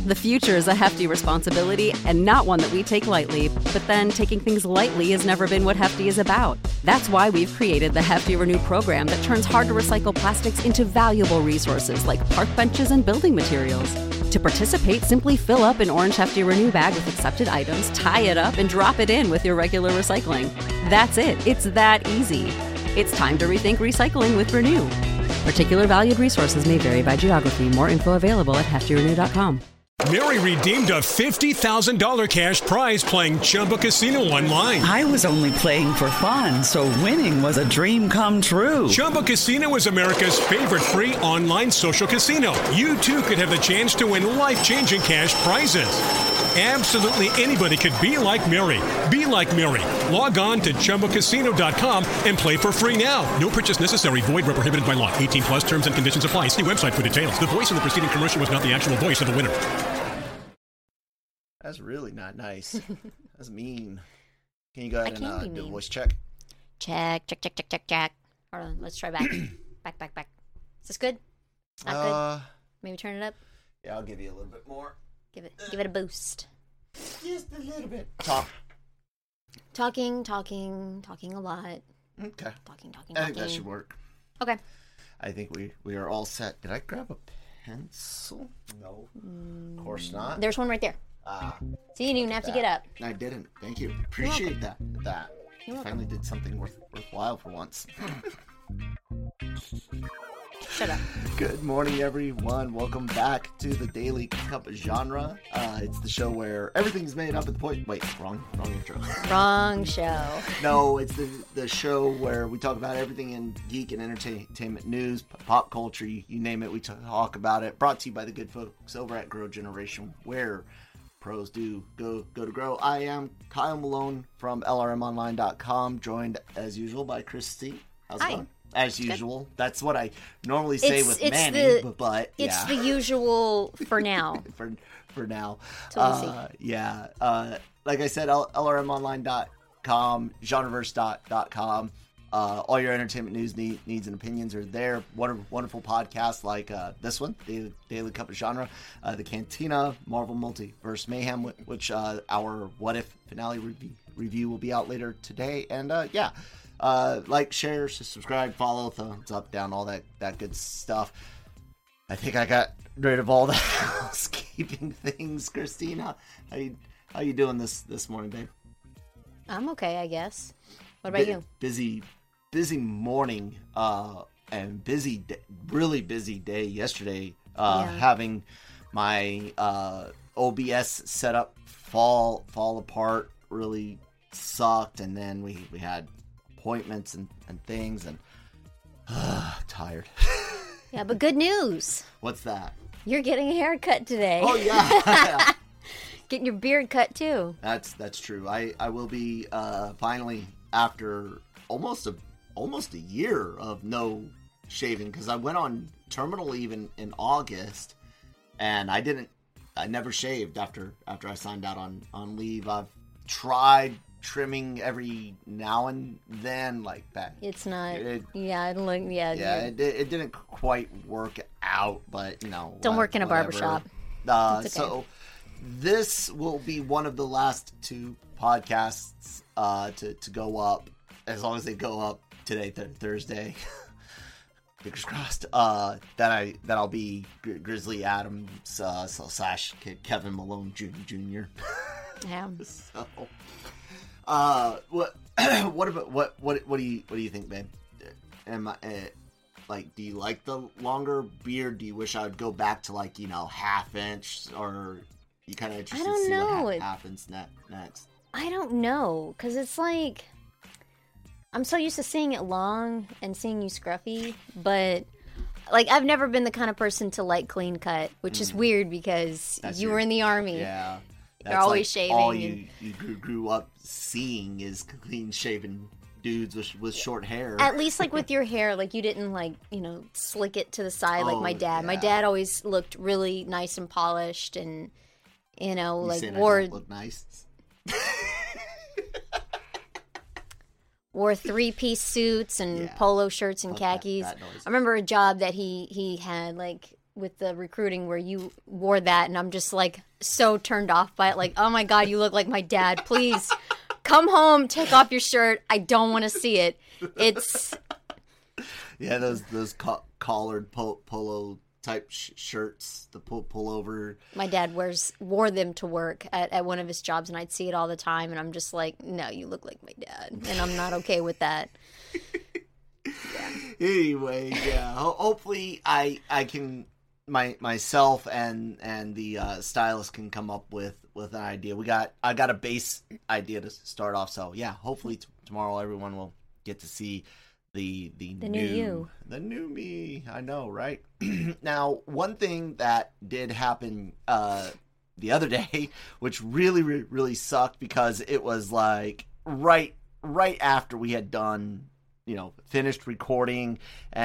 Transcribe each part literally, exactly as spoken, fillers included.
The future is a hefty responsibility and not one that we take lightly. But then taking things lightly has never been what Hefty is about. That's why we've created the Hefty Renew program that turns hard-to-recycle plastics into valuable resources like park benches and building materials. To participate, simply fill up an orange Hefty Renew bag with accepted items, tie it up, and drop it in with your regular recycling. That's it. It's that easy. It's time to rethink recycling with Renew. Particular valued resources may vary by geography. More info available at hefty renew dot com. Mary redeemed a fifty thousand dollars cash prize playing Chumba Casino online. I was only playing for fun, so winning was a dream come true. Chumba Casino is America's favorite free online social casino. You, too, could have the chance to win life-changing cash prizes. Absolutely anybody could be like Mary. Be like Mary. Log on to chumba casino dot com and play for free now. No purchase necessary. Void where prohibited by law. eighteen plus terms and conditions apply. See website for details. The voice of the preceding commercial was not the actual voice of the winner. That's really not nice. That's mean. Can you go ahead I and uh, be do a mean. voice check? Check, check, check, check, check, check. Hold on, let's try back. back, back, back. Is this good? Not Uh, good? Maybe turn it up? yeah, I'll give you a little bit more. Give it give it a boost. Just a little bit. Talk. Talking, talking, talking a lot. Okay. Talking, talking, I talking. think that should work. Okay. I think we, we are all set. Did I grab a pencil? No. Of course not. There's one right there. Ah, See, you didn't even have to get up. I didn't. Thank you. Appreciate that. That. You're welcome. Finally did something worth, worthwhile for once. Shut up. Good morning, everyone. Welcome back to the Daily Cup of Genre. Uh, it's the show where everything's made up at the point. Wait, wrong, wrong intro. Wrong show. No, it's the the show where we talk about everything in geek and entertainment news, p- pop culture, you, you name it. We talk about it. Brought to you by the good folks over at Grow Generation, where pros do go go to grow. I am Kyle Malone from L R M online dot com, joined as usual by Christy. How's Hi. it going? As usual. That's what I normally say It's- with it's Manny, the- but, but It's yeah. the usual for now. for for now. Till we see. Uh, yeah. Uh, like I said, L- LRM online dot com, genreverse dot com. Uh, all your entertainment news need, needs and opinions are there. Wonderful, wonderful podcasts like uh, this one, Daily, Daily Cup of Genre, uh, the Cantina, Marvel Multiverse Mayhem, wh- which uh, our What If finale review, review will be out later today. And uh, yeah, uh, like, share, subscribe, follow, thumbs up, down, all that, that good stuff. I think I got rid of all the housekeeping things. Christina, how you how you doing this this morning, babe? I'm okay, I guess. What about Bu- you? Busy, busy morning, uh, and busy, d- really busy day yesterday. Uh, Yeah. having my uh O B S setup fall fall apart really sucked, and then we we had appointments and and things, and uh, tired. Yeah, but good news. What's that? You're getting a haircut today. Oh yeah. Getting your beard cut too. That's that's true. I, I will be uh, finally, after almost a almost a year of no shaving, because I went on terminal leave in, in August, and I didn't I never shaved after after I signed out on, on leave. I've tried trimming every now and then, like that. It's not. It- yeah, I don't look. Yeah. Yeah, you- it, di- it didn't quite work out, but you know. Don't what- work in a whatever. barbershop. Uh, It's okay. So this will be one of the last two podcasts uh, to to go up, as long as they go up today, th- Thursday. Fingers crossed. Uh, that I that I'll be Gri- Grizzly Adams uh, so- slash Ke- Kevin Malone Junior Yeah. So, uh, what what about what what what do you what do you think, babe? Am I uh, like, do you like the longer beard? Do you wish I would go back to, like, you know, half inch, or you kind of interested don't to see know. what It- ha- happens ne- next? I don't know, because it's like, I'm so used to seeing it long and seeing you scruffy, but, like, I've never been the kind of person to like clean cut, which is weird because That's you your- were in the army. Yeah, They're always like all shaving you you grew, grew up seeing is clean shaven dudes with with short hair. At least, like, with your hair, like, you didn't, like, you know, slick it to the side like Oh, my dad. My yeah. dad always looked really nice and polished and, you know, You like, saying I wore don't look nice? wore three-piece suits and Yeah. polo shirts and Fuck that- khakis. that noise. I remember a job that he he had, like, with the recruiting where you wore that, and I'm just like so turned off by it. Like, oh my god, you look like my dad. Please come home, take off your shirt. I don't want to see it. It's yeah, those those co- collared po- polo type sh- shirts, the pull pullover. My dad wears wore them to work at, at one of his jobs, and I'd see it all the time. And I'm just like, no, you look like my dad, and I'm not okay with that. Yeah. Anyway, yeah. Ho- hopefully, I I can my myself and and the uh, stylist can come up with, with an idea. We got I got a base idea to start off. So yeah, hopefully t- tomorrow everyone will get to see the the, The new, new you. the new me. I know, right? Now, one thing that did happen uh, the other day, which really really really sucked because it was like right right after we had done. You know, finished recording,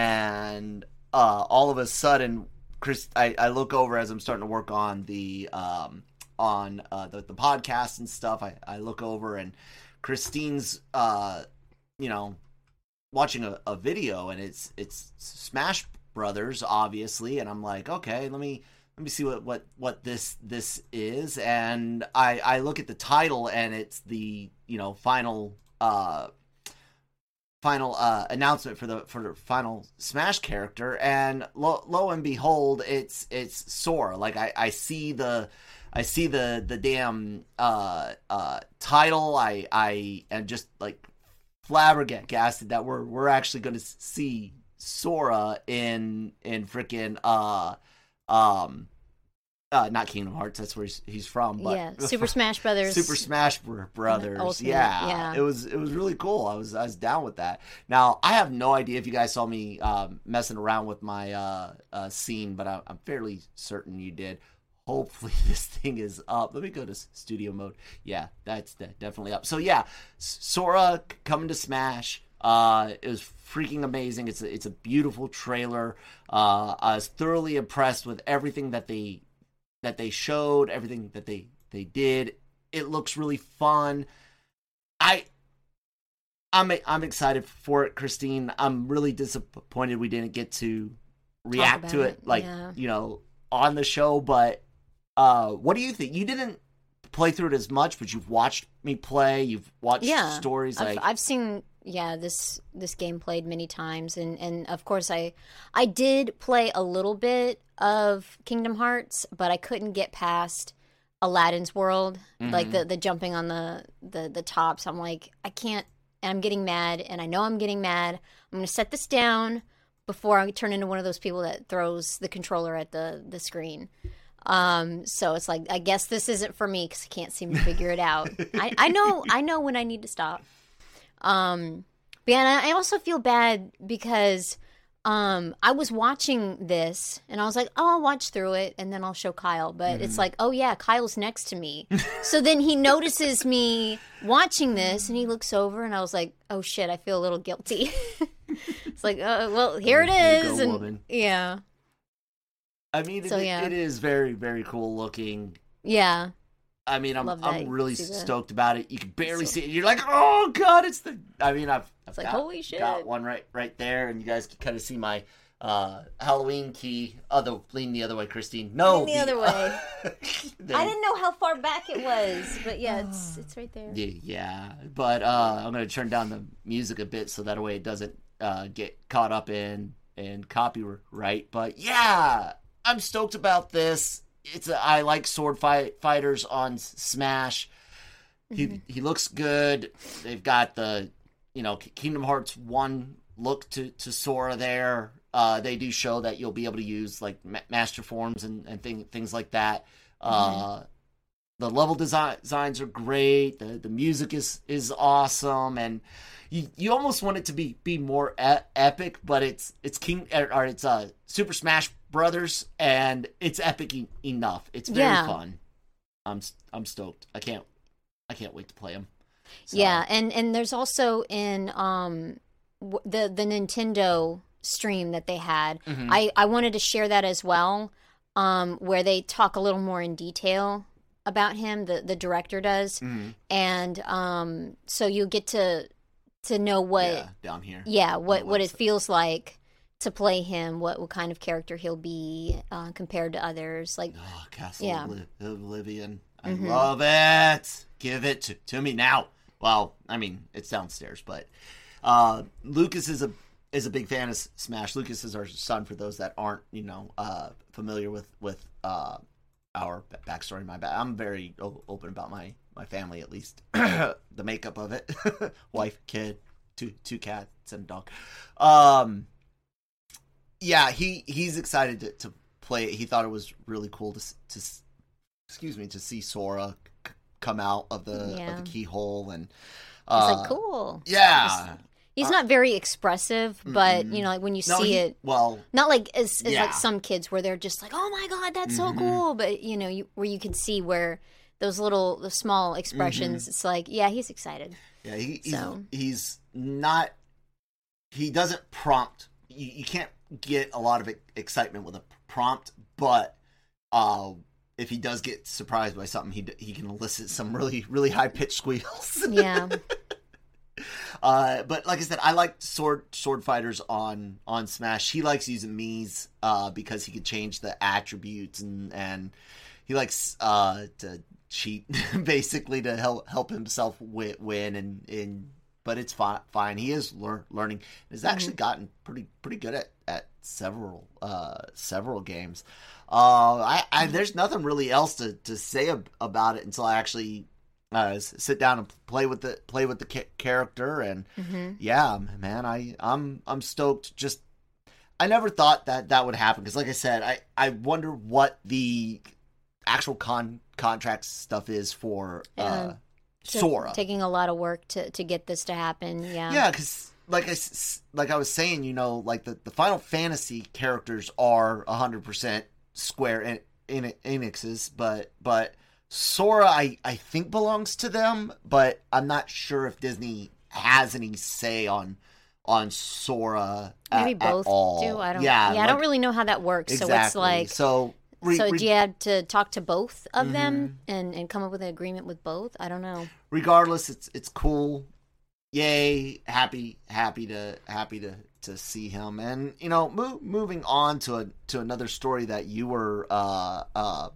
and uh, all of a sudden, Chris, I, I look over as I'm starting to work on the um, on uh, the the podcast and stuff. I, I look over and Christine's, uh, you know, watching a, a video, and it's it's Smash Brothers, obviously, and I'm like, okay, let me let me see what what, what this this is, and I I look at the title, and it's the you know final. Uh, final uh, announcement for the for the final Smash character, and lo, lo and behold, it's it's Sora. Like I, I see the I see the the damn uh, uh, title. I I am just like flabbergasted that we're we're actually going to see Sora in in freaking uh um. Uh, not Kingdom Hearts. That's where he's, he's from. But yeah, Super Smash Brothers. Super Smash Brothers. Ultimate, yeah, yeah. It was it was really cool. I was I was down with that. Now I have no idea if you guys saw me um, messing around with my uh, uh, scene, but I, I'm fairly certain you did. Hopefully this thing is up. Let me go to studio mode. Yeah, that's de- definitely up. So yeah, Sora coming to Smash. Uh, it was freaking amazing. It's a, it's a beautiful trailer. Uh, I was thoroughly impressed with everything that they. that they showed, everything that they, they did. It looks really fun. I, I'm I'm excited for it, Christine. I'm really disappointed we didn't get to react to it, it, like, yeah. you know, on the show. But uh, what do you think? You didn't play through it as much, but you've watched me play. You've watched yeah, stories. I've, like I've seen, yeah, this this game played many times, and, and of course I I did play a little bit of Kingdom Hearts, but I couldn't get past Aladdin's world, mm-hmm. like the, the jumping on the, the, the tops. I'm like, I can't, and I'm getting mad, and I know I'm getting mad. I'm going to set this down before I turn into one of those people that throws the controller at the, the screen. Um, so it's like, I guess this isn't for me because I can't seem to figure it out. I, I know I know when I need to stop. Um, but yeah, I also feel bad because... Um, I was watching this and I was like, oh, I'll watch through it and then I'll show Kyle. But mm-hmm. it's like, oh yeah, Kyle's next to me. So then he notices me watching this and he looks over and I was like, oh shit, I feel a little guilty. It's like, uh, well, here it is. Go, and woman. yeah. I mean, so, it, yeah. it is very, very cool looking. Yeah. I mean, I'm Love I'm that. really See stoked that. about it. You can barely So- see it. You're like, oh god, it's the. I mean, I've, I've It's like, got, holy shit. got one right right there, and you guys can kind of see my uh, Halloween key. Other lean the other way, Christine. No, Lean the other way. the- I didn't know how far back it was, but yeah, it's it's right there. Yeah, yeah. But uh, I'm gonna turn down the music a bit so that way it doesn't uh, get caught up in in copyright. But yeah, I'm stoked about this. It's a, I like sword fight fighters on S- Smash. He mm-hmm. he looks good. They've got the you know Kingdom Hearts one look to, to Sora there. Uh, they do show that you'll be able to use like ma- master forms and and thing, things like that. Mm-hmm. Uh, the level design, designs are great. The the music is is awesome, and you you almost want it to be be more e- epic, but it's it's King or it's uh Super Smash Brothers, and it's epic e- enough. It's very yeah. fun. I'm I'm stoked. I can't I can't wait to play them. So. Yeah, and and there's also in um w- the the Nintendo stream that they had. Mm-hmm. I I wanted to share that as well, um where they talk a little more in detail about him. The the director does, mm-hmm. and um so you get to to know what yeah, down here. Yeah, what what it feels like to play him, what, what kind of character he'll be uh, compared to others. Like, oh, Castle yeah. Obli- Oblivion. I Mm-hmm. love it. Give it to, to me now. Well, I mean, it's downstairs, but uh, Lucas is a is a big fan of Smash. Lucas is our son. For those that aren't, you know, uh, familiar with with uh, our backstory, my back. I'm very o- open about my my family, at least the makeup of it. Wife, kid, two two cats, and a dog. Um, yeah, he he's excited to, to play it. He thought it was really cool to to excuse me to see Sora c- come out of the Yeah. of the keyhole, and it's uh, like, cool. yeah. He's not very expressive, but, you know, like when you No, see he- it, well, not like as, as Yeah. like some kids where they're just like, oh my God, that's so Mhm. cool. But, you know, you, where you can see where those little, the small expressions, it's like, yeah, he's excited. yeah, he, he's So. he's not. He doesn't prompt. You, you can't get a lot of excitement with a prompt, but uh, if he does get surprised by something, he he can elicit some really really high pitched squeals. Yeah. Uh, but like I said, I like sword sword fighters on on Smash. He likes using Mii's uh, because he could change the attributes, and and he likes uh, to cheat basically to help help himself win. win and, and but it's fine. Fine. He is lear- learning. He's actually gotten pretty pretty good at at several uh, several games. Uh, I, I there's nothing really else to, to say ab- about it until I actually. Uh, s- sit down and play with the play with the ca- character, and Mm-hmm. yeah, man, I I'm I'm stoked. Just I never thought that that would happen because, like I said, I I wonder what the actual con contract stuff is for uh, Yeah. So Sora. taking a lot of work to, to get this to happen. Yeah. Yeah, because like I s- like I was saying, you know, like the, the Final Fantasy characters are a hundred percent Square en- en- Enix's, but but. Sora, I, I think belongs to them, but I'm not sure if Disney has any say on on Sora. Maybe at, both at all. do. I don't. Yeah, Yeah, I like- don't really know how that works. Exactly. So it's like. so. Re, so re- do you have to talk to both of Mm-hmm. them and, and come up with an agreement with both? I don't know. regardless, it's it's cool. Yay! Happy happy to happy to, to see him, and you know, move, moving on to a to another story that you were uh uh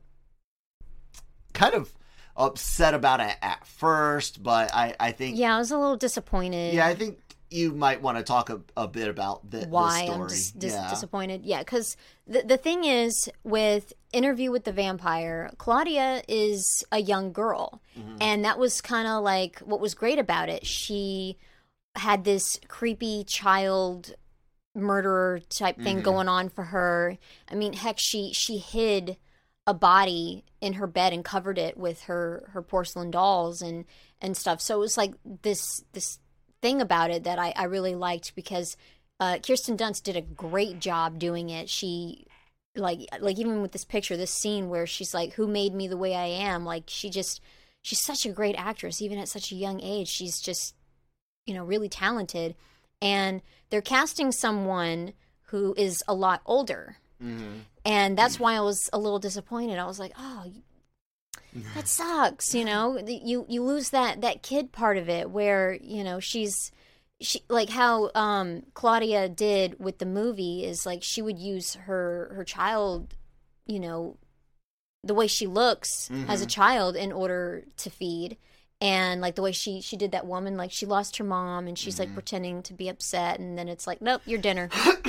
kind of upset about it at first, but I I think Yeah, I was a little disappointed. Yeah, I think you might want to talk a, a bit about thi- why this story. I'm dis- dis- yeah. disappointed. Yeah, because the the thing is with Interview with the Vampire, Claudia is a young girl, Mm-hmm. and that was kind of like what was great about it. She had this creepy child murderer type thing Mm-hmm. going on for her. I mean, heck, she she hid a body in her bed and covered it with her her porcelain dolls and and stuff. So it was like this this thing about it that I, I really liked because uh, Kirsten Dunst did a great job doing it. She like like even with this picture, this scene where she's like, "Who made me the way I am?" Like she just she's such a great actress, even at such a young age. She's just you know really talented, and they're casting someone who is a lot older. Mm-hmm. And that's why I was a little disappointed. I was like, "Oh, that sucks." You know, you you lose that that kid part of it, where you know she's she like how um, Claudia did with the movie is like she would use her her child, you know, the way she looks as a child in order to feed. And like the way she she did that woman, like she lost her mom and she's like pretending to be upset, and then it's like, nope, your dinner.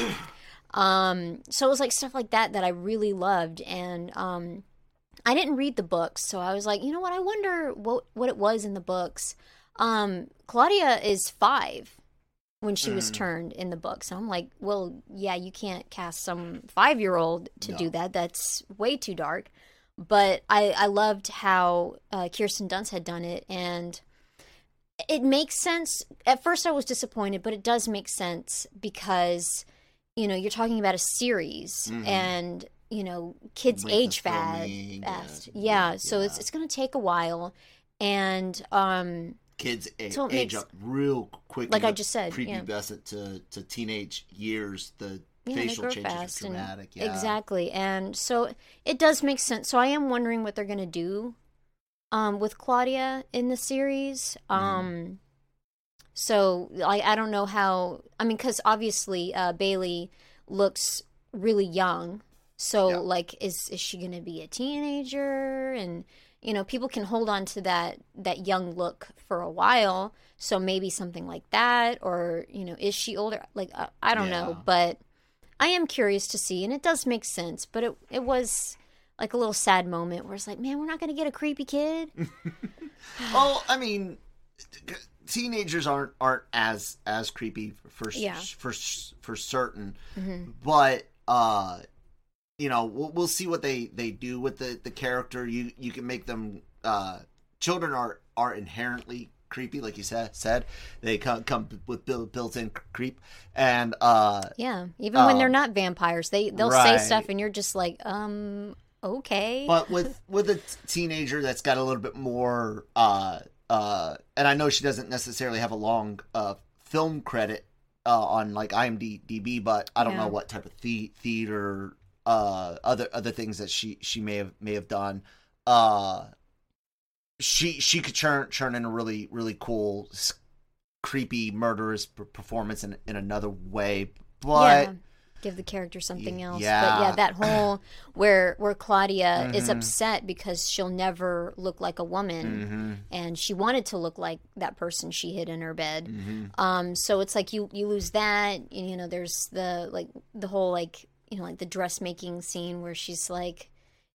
Um, so it was like stuff like that that I really loved, and um, I didn't read the books, so I was like, you know what? I wonder what what it was in the books. Um, Claudia is five when she was turned in the books. So I'm like, well, yeah, you can't cast some five year old to do that. That's way too dark. But I I loved how uh, Kirsten Dunst had done it, and it makes sense. At first, I was disappointed, but it does make sense because. You know, you're talking about a series, Mhm. and you know, kids Like the age fast. filming, fast. yeah, Yeah, so yeah. it's it's going to take a while, and um, Kids a- So it age makes- up real quick. Like I just said, yeah. prepubescent to, to teenage years, the yeah, they facial grow changes fast are and dramatic. Yeah. exactly, and so it does make sense. So I am wondering what they're going to do um, with Claudia in the series. Mm-hmm. Um, so I I don't know how. I mean, because obviously uh, Bailey looks really young. So, Yeah. like, is is she going to be a teenager? And, you know, people can hold on to that, that young look for a while. So maybe something like that. Or, you know, is she older? Like, uh, I don't Yeah. know. But I am curious to see. And it does make sense. But it, it was like a little sad moment where it's like, man, we're not going to get a creepy kid. Well, I mean, teenagers aren't aren't as as creepy for Yeah. for for certain, Mm-hmm. but uh, you know, we'll, we'll see what they, they do with the, the character. You you can make them. Uh, children are are inherently creepy, like you said. Said they come come with built built in creep, and uh, Yeah. Even when they're Um, not vampires, they, they'll right. say stuff and you're just like, um, okay. But with with a t- teenager that's got a little bit more, uh, uh, and I know she doesn't necessarily have a long uh, film credit uh, on like IMDb, but I don't Yeah. know what type of the- theater, uh, other other things that she, she may have may have done. Uh, she she could churn churn in a really really cool, s- creepy, murderous p- performance in in another way, but. Yeah. Give the character something Y- else. yeah. But yeah, that whole where where Claudia is Mhm. upset because she'll never look like a woman, Mm-hmm. and she wanted to look like that person she hid in her bed. Mm-hmm. Um, so it's like you you lose that. And, you know, there's the like the whole like you know like the dressmaking scene where she's like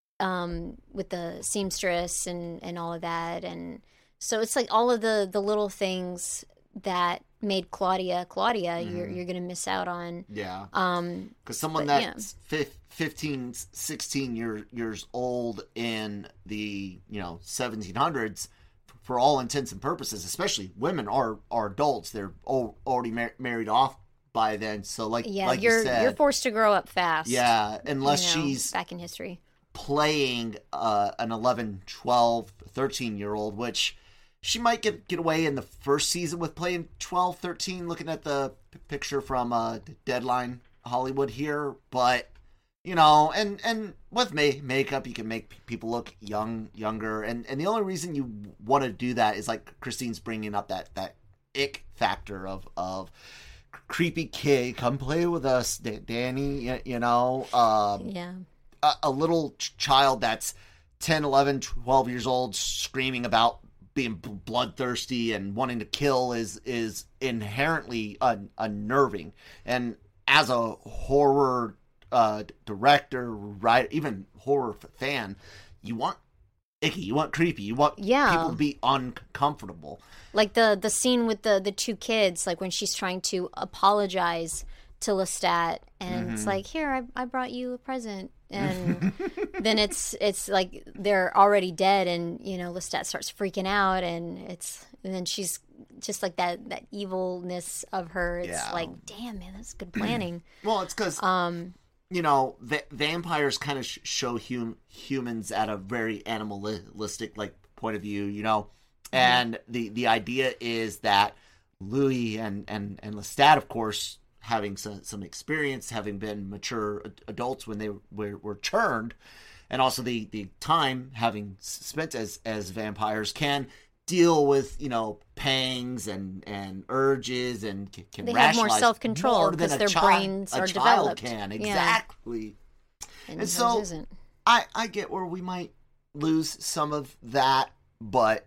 um with the seamstress and and all of that, and so it's like all of the the little things that made Claudia Claudia you're you're gonna miss out on. Yeah. Um, Because someone But, yeah. that's fif- fifteen, sixteen year, years old in the, you know, seventeen hundreds, for all intents and purposes, especially women are, are adults. They're al- already mar- married off by then. So like, yeah, like you're you said, you're forced to grow up fast. yeah, you unless know, she's back in history. playing uh, an eleven, twelve, thirteen year old, which she might get get away in the first season with playing twelve, thirteen, looking at the p- picture from uh, Deadline Hollywood here. But, you know, and, and with ma- makeup, you can make p- people look young, younger. And, and the only reason you want to do that is, like Christine's bringing up that, that ick factor of, of creepy kid, come play with us, D- Danny, you, you know. Um, Yeah. a, a little ch- child that's ten, eleven, twelve years old screaming about being b- bloodthirsty and wanting to kill is is inherently un- unnerving. And as a horror uh, director, right, even horror f- fan, you want icky, you want creepy, you want Yeah. people to be uncomfortable. Like the the scene with the the two kids, like when she's trying to apologize to Lestat, and Mm-hmm. it's like, here, I I brought you a present, and then it's it's like they're already dead, and you know Lestat starts freaking out, and it's and then she's just like that that evilness of her. It's Yeah. like, damn man, that's good planning. Well, it's because um, you know, va- vampires kind of sh- show hum- humans at a very animalistic like point of view, you know, and the the idea is that Louis and and and Lestat, of course, having some some experience, having been mature ad- adults when they were were churned, and also the the time having s- spent as as vampires, can deal with, you know, pangs and and urges, and can, can They have more rationalize self-control more than because a their child- brains a are child developed. can. Yeah. Exactly. and, And hers so- isn't. I I get where we might lose some of that, but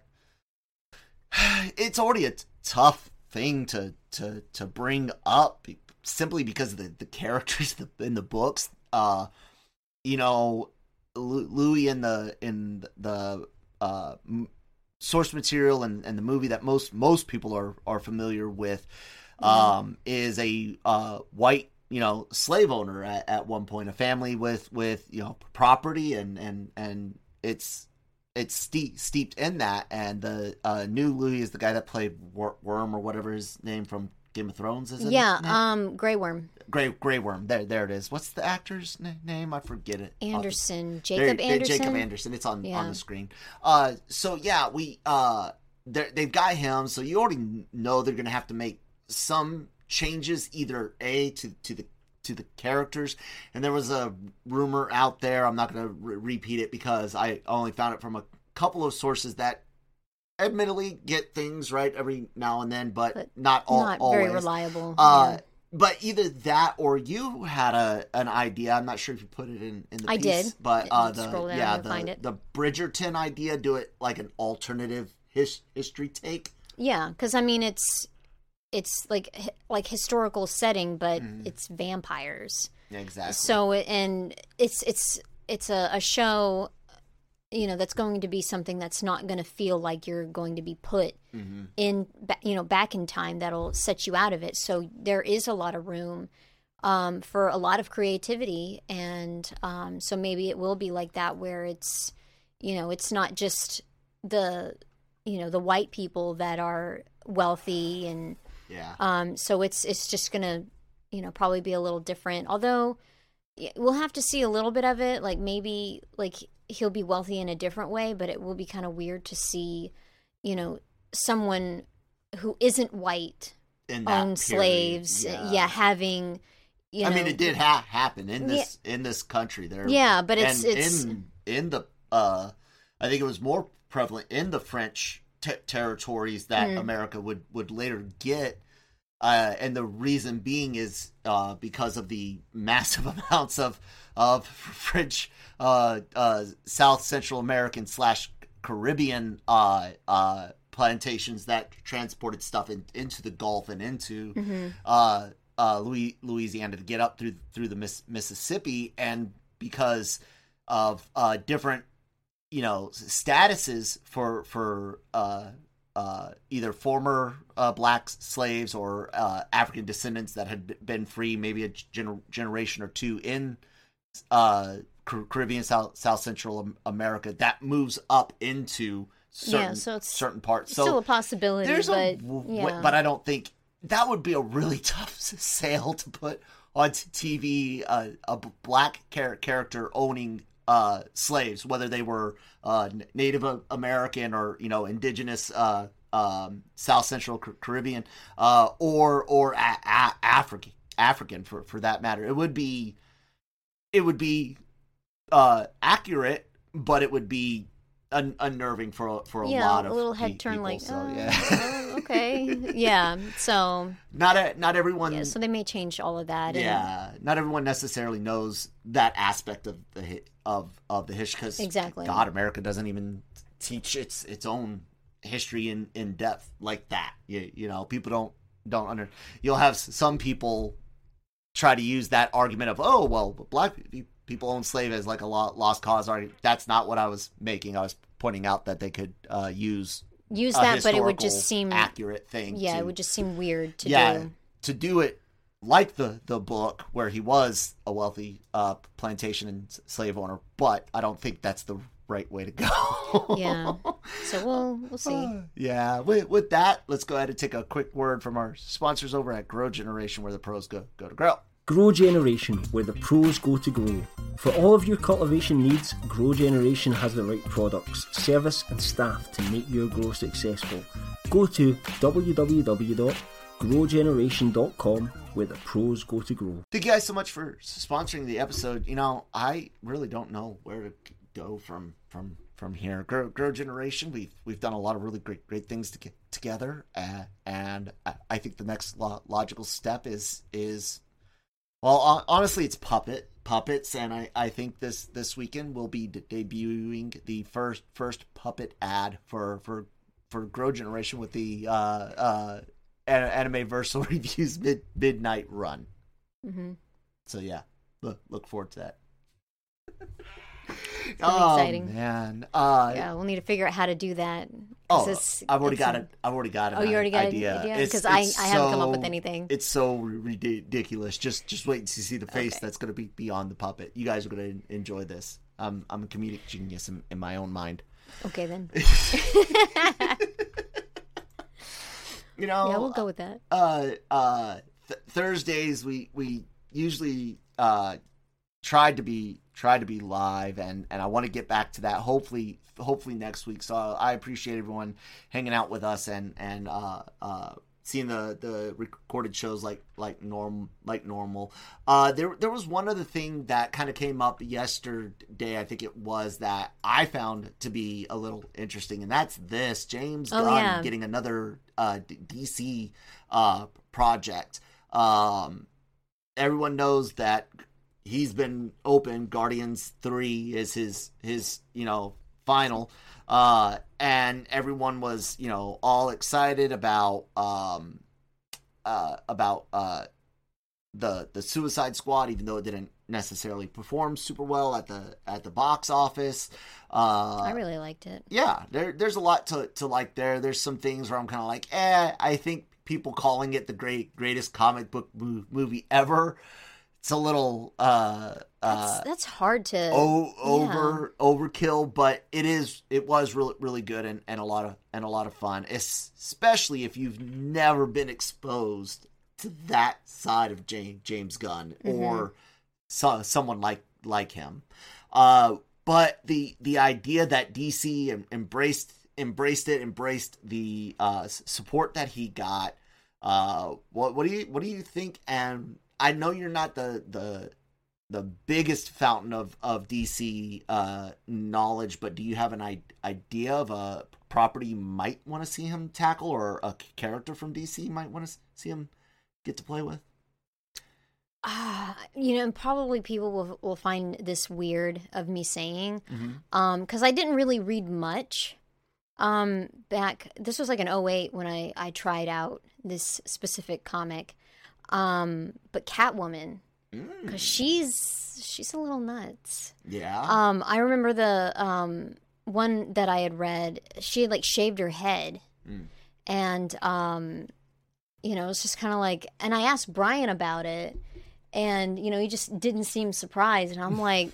it's already a t- tough thing to to to bring up be- simply because of the the characters in the books. Uh, you know, Lu- Louis in the in the uh m- source material and, and the movie that most most people are are familiar with, um, is a uh white, you know, slave owner at, at one point, a family with with you know property, and and and it's it's steep, steeped in that. And the uh, new Louis is the guy that played Wor- Worm or whatever his name from Game of Thrones is. Yeah, it? um, Grey Worm. Grey Grey Worm. There there it is. What's the actor's na- name? I forget it. Anderson, There- Jacob there- Anderson. Jacob Anderson. It's on Yeah. on the screen. Uh, so yeah, we uh, they're- they've got him. So you already know they're gonna have to make some changes, either a to to the to the characters. And there was a rumor out there. I'm not gonna re- repeat it because I only found it from a couple of sources that admittedly get things right every now and then, but, But not all Not always. very reliable. Uh, yeah. but either that or you had a an idea. I'm not sure if you put it in, in the I piece. did. But uh, the Scroll down yeah and find the it. the Bridgerton idea, do it like an alternative his, history take. Yeah, because I mean it's it's like like historical setting, but Mm-hmm. it's vampires. Yeah, exactly. So and it's it's it's a, a show, you know, that's going to be something that's not going to feel like you're going to be put Mm-hmm. in, ba- you know, back in time. That'll set you out of it. So there is a lot of room um, for a lot of creativity, and um, so maybe it will be like that, where it's, you know, it's not just the, you know, the white people that are wealthy, and yeah. um, so it's it's just gonna, you know, probably be a little different. Although we'll have to see a little bit of it. Like maybe like he'll be wealthy in a different way, but it will be kind of weird to see, you know, someone who isn't white In that own period, slaves. yeah. Yeah, having, you know, I mean, it did ha- happen in this in this country. There, Yeah, but it's- and it's- in in the. Uh, I think it was more prevalent in the French te- territories that Mm. America would would later get, uh, and the reason being is uh, because of the massive amounts of of French uh, uh, South Central American slash Caribbean uh, uh, plantations that transported stuff in, into the Gulf and into Mm-hmm. uh, uh, Louis, Louisiana to get up through through the Miss, Mississippi, and because of uh, different, you know, statuses for for uh, uh, either former uh, black slaves or uh, African descendants that had been free, maybe a gener- generation or two in uh, Caribbean, South South Central America, that moves up into certain Yeah, so it's- certain parts. it's So still a possibility, there's but a, w- yeah. but I don't think that would be a really tough sale to put on T V. Uh, a b- black char- character owning uh, slaves, whether they were uh, Native American or, you know, indigenous uh, um, South Central Caribbean, uh, or or a- a- African African for for that matter. It would be it would be uh, accurate, but it would be un- unnerving for a, for a yeah, lot of a little pe- head turn, people, like, so, oh, yeah. oh, okay, yeah. So not a, not everyone. yeah, so they may change all of that. and- Yeah, not everyone necessarily knows that aspect of the hi- of of the history, because Exactly. God, America doesn't even teach its its own history in, in depth like that. You you know, people don't don't under. You'll have s- some people try to use that argument of, oh well, black pe- people own slave as like a lo- lost cause argument. That's not what I was making. I was pointing out that they could uh, use use a that, but it would historical, just seem accurate thing. Yeah, to, it would just seem weird to yeah, do. to do it like the the book where he was a wealthy uh, plantation and s- slave owner, but I don't think that's the right way to go. Yeah. So we'll we'll see. Yeah. With, with that, let's go ahead and take a quick word from our sponsors over at Grow Generation, where the pros go go to grow. Grow Generation, where the pros go to grow. For all of your cultivation needs, Grow Generation has the right products, service and staff to make your grow successful. Go to w w w dot grow generation dot com, where the pros go to grow. Thank you guys so much for sponsoring the episode. You know, I really don't know where to go from from from here. Grow, Grow Generation, we've we've done a lot of really great great things to get together, uh, and I, I think the next lo- logical step is is well, hon- honestly, it's puppet puppets, and I, I think this this weekend we'll be de- debuting the first first puppet ad for for for Grow Generation with the uh uh Anime Versal Reviews mid midnight run. Mm-hmm. So yeah, look look forward to that. It's oh exciting. man, uh, Yeah, we'll need to figure out how to do that. 'cause oh, it's- I've already it's got a- it. I've already got it. Oh, you already got idea. an idea? It's- Because I, it's I haven't come up so- with anything. It's so ridiculous. Just just wait to see the face Okay. that's going to be beyond the puppet. You guys are going to enjoy this. Um, I'm a comedic genius in, in my own mind. Okay, then. You know, Yeah, we'll go with that. uh, uh, th- Thursdays we we usually uh tried to be tried to be live, and and I want to get back to that. Hopefully, hopefully next week. So I appreciate everyone hanging out with us and and uh uh seeing the the recorded shows like like norm like normal. Uh, there there was one other thing that kind of came up yesterday. I think it was that I found to be a little interesting, and that's this James Oh, Gunn yeah. getting another uh D C uh project. Um, everyone knows that he's been open. Guardians three is his his you know final, uh, and everyone was you know all excited about um, uh, about uh, the the Suicide Squad, even though it didn't necessarily perform super well at the at the box office. Uh, I really liked it. Yeah, there there's a lot to to like there. There's some things where I'm kind of like, eh. I think people calling it the great greatest comic book mo- movie ever. It's a little uh, That's, uh, that's hard to o- over yeah. overkill, but it is it was really really good and, and a lot of and a lot of fun, especially if you've never been exposed to that side of James James Gunn mm-hmm. or so, someone like like him. Uh, but the the idea that D C em- embraced embraced it, embraced the uh, support that he got. Uh, what what do you what do you think? And I know you're not the the the biggest fountain of of D C uh, knowledge, but do you have an I- idea of a property you might want to see him tackle, or a character from D C you might want to see him get to play with? Uh, you know, probably people will will find this weird of me saying, mm-hmm. um, because I didn't really read much. Um, back this was like in oh eight when I I tried out this specific comic. Um, but Catwoman, because mm. she's she's a little nuts. Yeah. Um, I remember the um one that I had read. She had like shaved her head, mm. and um, you know, it's just kind of like. And I asked Brian about it, and you know, he just didn't seem surprised, and I'm like,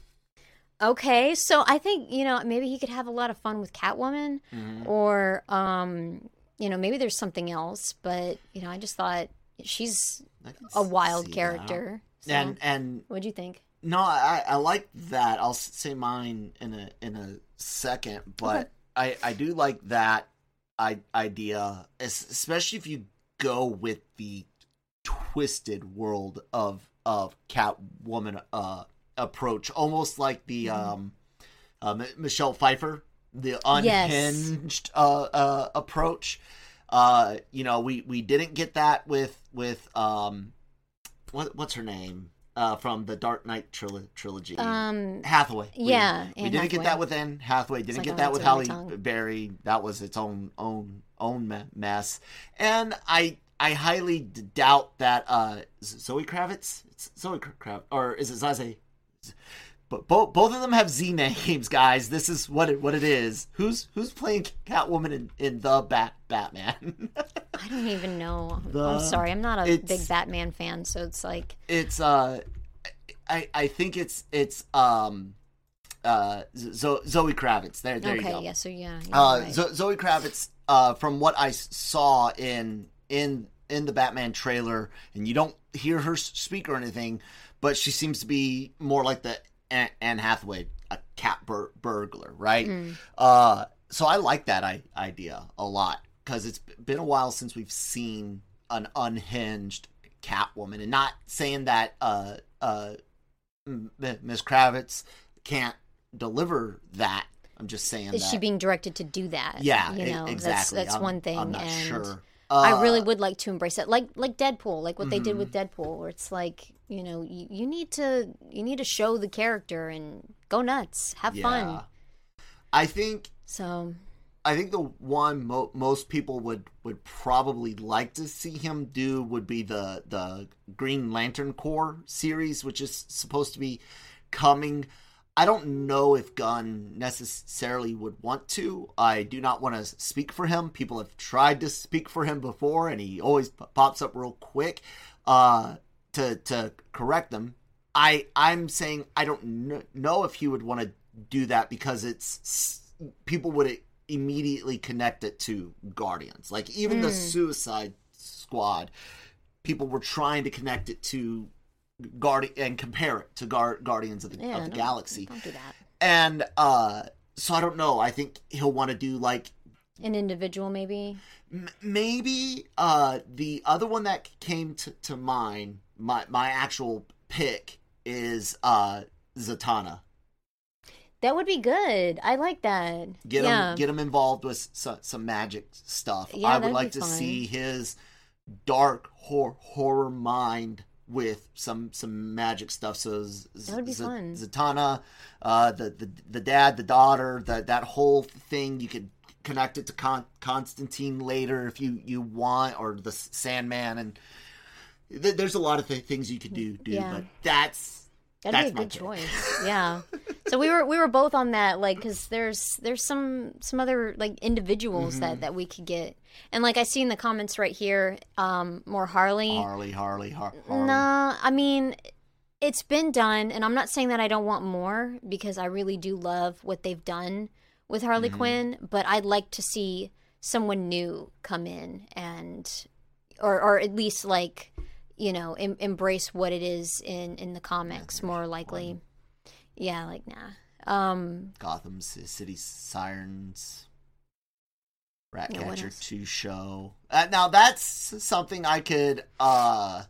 okay, so I think you know maybe he could have a lot of fun with Catwoman, mm-hmm. or um, you know, maybe there's something else, but you know, I just thought. She's a wild character. So, and and what'd you think? No, I, I like that. I'll say mine in a in a second, but okay. I, I do like that I, idea, especially if you go with the twisted world of of Catwoman uh, approach, almost like the mm-hmm. um, uh, M- Michelle Pfeiffer, the unhinged yes. uh, uh, approach. Uh, you know, we, we didn't get that with with um, what what's her name uh, from the Dark Knight trilo- trilogy, um, Hathaway. Yeah, we, we didn't Hathaway. get that with Anne Hathaway. Didn't like get that with Halle Berry. That was its own own own me- mess. And I I highly doubt that uh, Zoe Kravitz, it's Zoe Kravitz, or is it Zazie? But both both of them have Z names, guys. This is what it what it is. Who's who's playing Catwoman in, in the Bat Batman? I don't even know. The, I'm sorry, I'm not a big Batman fan, so it's like it's uh, I I think it's it's um, uh, Zo- Zoe Kravitz. There there okay, you go. yeah. So yeah. Uh, right. Zo- Zoe Kravitz. Uh, from what I saw in in in the Batman trailer, and you don't hear her speak or anything, but she seems to be more like the Anne Hathaway, a cat bur- burglar, right? Mm. Uh, so I like that I- idea a lot because it's been a while since we've seen an unhinged Catwoman, and not saying that uh, uh, Miz Kravitz can't deliver that. I'm just saying is that. she being directed to do that? Yeah, you know, exactly. That's, that's I'm, one thing. I'm not and sure. Uh, I really would like to embrace it, like like Deadpool, like what mm-hmm. they did with Deadpool, where it's like. You know, you, you need to you need to show the character and go nuts, have yeah. fun. I think so. I think the one mo- most people would, would probably like to see him do would be the the Green Lantern Corps series, which is supposed to be coming. I don't know if Gunn necessarily would want to. I do not want to speak for him. People have tried to speak for him before, and he always p- pops up real quick. Uh, to to correct them. I I'm saying I don't kn- know if he would want to do that because it's people would immediately connect it to Guardians. Like even mm. the Suicide Squad, people were trying to connect it to Guardian and compare it to Gar- Guardians of the, yeah, of the no, Galaxy. Don't do that. And uh, so I don't know. I think he'll want to do like an individual, maybe. M- maybe uh, the other one that came to, to mind. My my actual pick is uh, Zatanna. That would be good. I like that. Get yeah. him get him involved with some, some magic stuff. Yeah, I would that'd like be to fun. see his dark horror horror mind with some some magic stuff. So Z- That would be Z- fun. Zatanna, uh, the, the the dad, the daughter, that that whole thing. You could connect it to Con- Constantine later if you, you want, or the Sandman, and th- there's a lot of th- things you could do, do Yeah. but that's That'd that's be a my good pick. choice. Yeah. So we were we were both on that, like, because there's there's some some other like individuals Mm-hmm. that that we could get, and like I see in the comments right here, um, more Harley. Harley, Harley, Har- Harley. Nah, I mean, it's been done, and I'm not saying that I don't want more, because I really do love what they've done with Harley Mm-hmm. Quinn, but I'd like to see someone new come in and, or or at least like, you know, em- embrace what it is in in the comics more likely. Yeah, like nah. Um, Gotham C- City Sirens, Ratcatcher Yeah, what else? two show. Uh, now that's something I could uh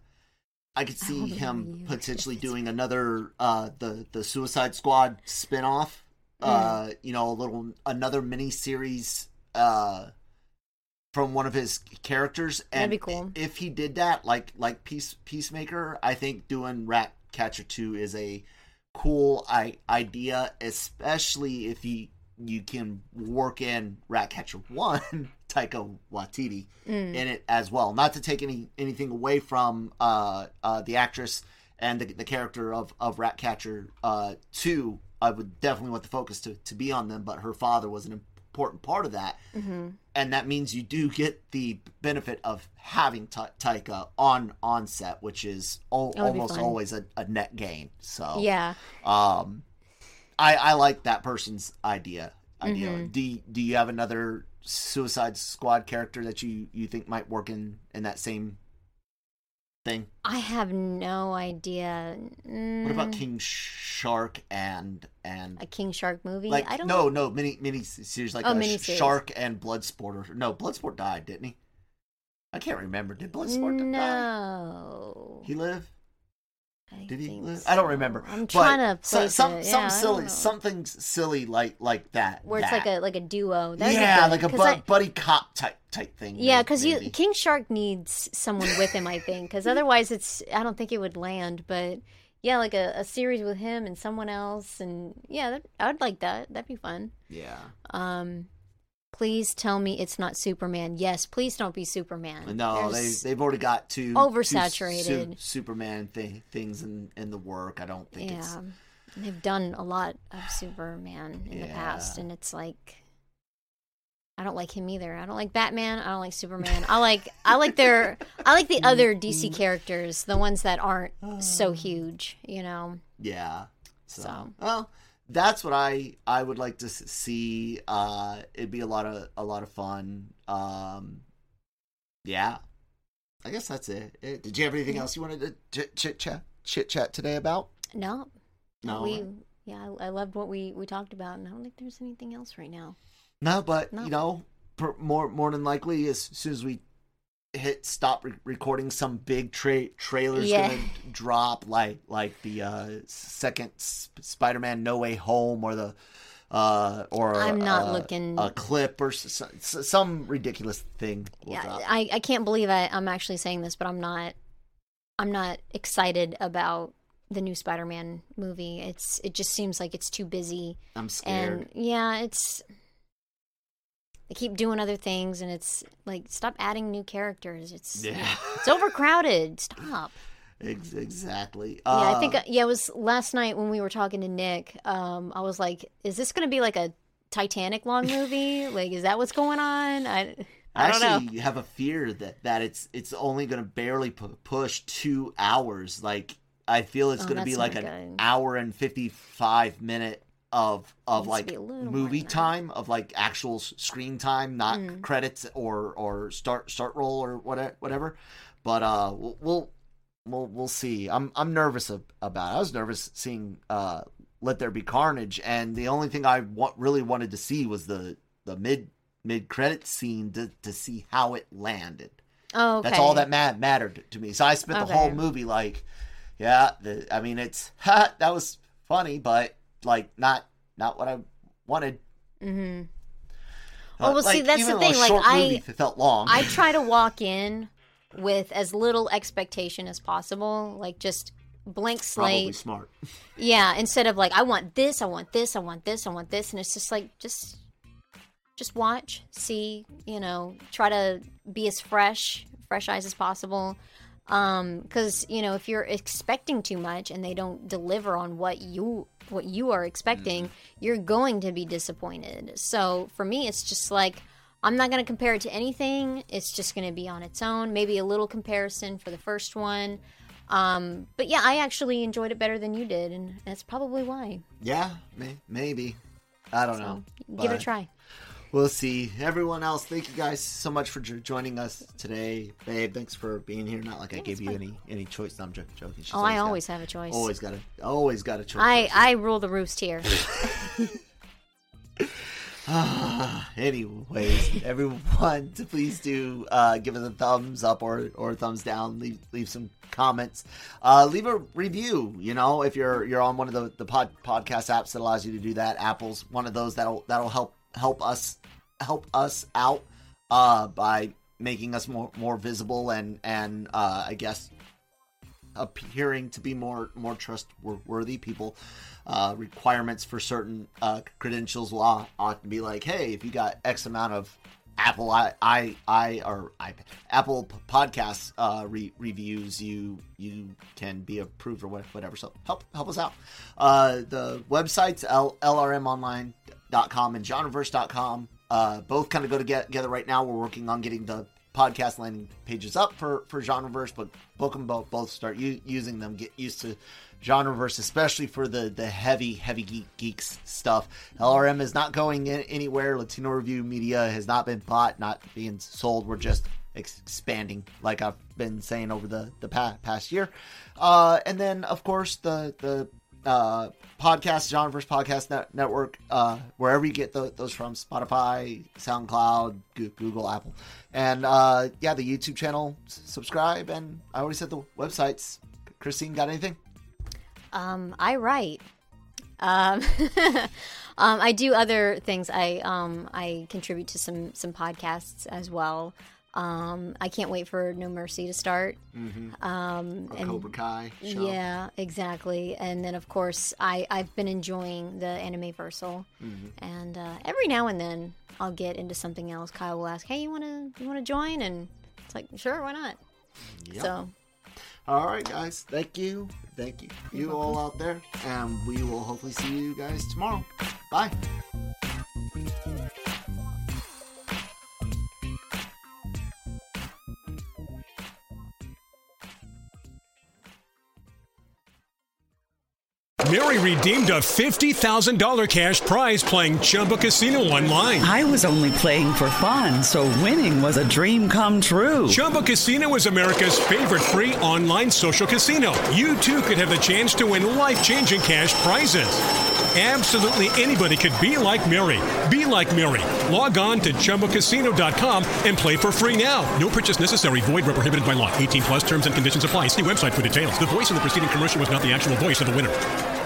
I could see only him know you potentially if it's- doing another uh the the Suicide Squad spin-off. Mm. Uh you know, a little another mini series uh from one of his characters, and That'd be cool. if he did that like like Peace Peacemaker, I think doing Ratcatcher two is a cool I- idea, especially if you you can work in Ratcatcher one, Taika Waititi, Mm. in it as well. Not to take any anything away from uh, uh, the actress and the, the character of, of Ratcatcher uh, two. I would definitely want the focus to, to be on them, but her father was an important part of that. Mm-hmm. And that means you do get the benefit of having Ta- Taika on, on set, which is al- That would be almost fun. always a, a net gain. So yeah. um, I I like that person's idea. Idea. Mm-hmm. Do Do you have another Suicide Squad character that you, you think might work in, in that same thing? I have no idea. Mm, What about King Shark and and a King Shark movie? like I don't. no no mini mini series like Oh, uh, Sh- miniseries. Shark and Bloodsport, or no, Bloodsport died, didn't he? I can't remember. Did Bloodsport die? No. He live? I Did he think live? I don't remember. I'm But trying to so- place some it. some Yeah, I silly don't know. something silly like like that. where it's that. like a like a duo. That'd be yeah, good, like a 'cause bu- I- buddy cop type type thing. Yeah, may- because you maybe. King Shark needs someone with him, I think, because otherwise it's I don't think it would land. But yeah, like a, a series with him and someone else, and yeah, that, I'd like that. That'd be fun. Yeah. Um, please tell me it's not Superman. Yes, please don't be Superman. No, they There's- they've already got two Oversaturated. two su- Superman thing things in, in the work. I don't think it's yeah, and they've done a lot of Superman in the past, Yeah. and it's like. I don't like him either. I don't like Batman. I don't like Superman. I like I like their I like the other D C characters, the ones that aren't so huge, you know. yeah. So, So. well, that's what I I would like to s- see. Uh, it'd be a lot of a lot of fun. Um, yeah. I guess that's it. Eh, Did you have anything else you wanted to ch- chit chat chit chat today about? No, No. we yeah, I, I loved what we we talked about, and I don't think there's anything else right now. No, but No. you know, per, more more than likely, as soon as we hit stop re- recording, some big tra- trailers Yeah. gonna drop, like like the uh, second Sp- Spider-Man No Way Home, or the uh, or I'm not uh, looking- a clip, or s- s- some ridiculous thing. Will Yeah, drop. I I can't believe I, I'm actually saying this, but I'm not I'm not excited about the new Spider-Man movie. It's it just seems like it's too busy, I'm scared. and yeah, it's. They keep doing other things, and it's like stop adding new characters. It's Yeah. it's overcrowded. Stop. Ex- exactly. Yeah, I Uh, think yeah, it was last night when we were talking to Nick. Um, I was like, "Is this going to be like a Titanic long movie? Like, is that what's going on?" I I I don't actually know. have a fear that, that it's it's only going to barely pu- push two hours. Like, I feel it's Oh, going to be that's like not an good. hour and fifty-five minute of of Needs to like be a little more movie than that. time, of like actual s- screen time, not Mm. credits or or start start roll or whatever whatever. But uh, we'll we'll we'll, we'll see. I'm I'm nervous ab- about it. I was nervous seeing uh, Let There Be Carnage, and the only thing I wa- really wanted to see was the the mid mid credit scene to to see how it landed. Oh, okay. That's all that ma- mattered to me. So I spent the Okay. whole movie like, yeah, the, I mean, it's ha, that was funny, but like not not what I wanted. Mm-hmm. Uh, Well, well, see, like, that's even the though thing, a like, short I- movie felt long. I try to walk in with as little expectation as possible. Like, just blank slate. Probably smart. Yeah, instead of like, I want this, I want this, I want this, I want this. And it's just like, just just watch, see, you know, try to be as fresh, fresh eyes as possible. Um, because, you know, if you're expecting too much and they don't deliver on what you what you are expecting, mm. you're going to be disappointed. So for me, it's just like, I'm not going to compare it to anything. It's just going to be on its own. Maybe a little comparison for the first one. Um, but yeah, I actually enjoyed it better than you did, and that's probably why. Yeah, may- maybe. I don't so, know. Give it a try. We'll see. Everyone else, thank you guys so much for jo- joining us today. Babe, thanks for being here. Not like yeah, I gave you fun. any any choice. No, I'm joking. joking. Oh, I always got, have a choice. Always got a, always got a choice. I, I rule the roost here. Anyways, everyone, please do uh, give us a thumbs up or, or a thumbs down. Leave leave some comments. Uh, leave a review. You know, if you're you're on one of the the pod, podcast apps that allows you to do that. Apple's one of those that'll that'll help help us help us out uh, by making us more more visible and and uh, I guess appearing to be more more trustworthy. People uh, requirements for certain uh, credentials will often be like, hey, if you got X amount of Apple I I I or I, Apple Podcasts uh, re- reviews, you you can be approved or whatever. So help help us out. Uh, the websites L- L R M online dot com and genreverse dot com. Uh, both kind of go together right now. We're working on getting the podcast landing pages up for, for Genreverse, but both them both, both start u- using them. Get used to Genreverse, especially for the, the heavy, heavy geek, geeks stuff. L R M is not going in anywhere. Latino Review Media has not been bought, not being sold. We're just ex- expanding, like I've been saying over the, the past, past year. Uh, and then, of course, the, the uh podcast Genreverse Podcast Net- Network, uh wherever you get the, those from, Spotify, SoundCloud, Google, Apple, and uh yeah the YouTube channel. S- subscribe, and I already said the websites. Christine, got anything? um I write um um I do other things. I um I contribute to some some podcasts as well. Um, I can't wait for No Mercy to start. Mm-hmm. Um, Or and Cobra Kai show. Yeah, exactly. And then, of course, I, I've been enjoying the Anime-versal. Mm-hmm. And uh, every now and then, I'll get into something else. Kyle will ask, hey, you want to you want to join? And it's like, sure, why not? Yep. So, all right, guys. Thank you. Thank you. You You're all welcome. out there. And we will hopefully see you guys tomorrow. Bye. Mary redeemed a fifty thousand dollars cash prize playing Chumba Casino online. I was only playing for fun, so winning was a dream come true. Chumba Casino is America's favorite free online social casino. You too could have the chance to win life-changing cash prizes. Absolutely anybody could be like Mary. Be like Mary. Log on to chumba casino dot com and play for free now. No purchase necessary. Void where prohibited by law. eighteen plus terms and conditions apply. See website for details. The voice in the preceding commercial was not the actual voice of the winner.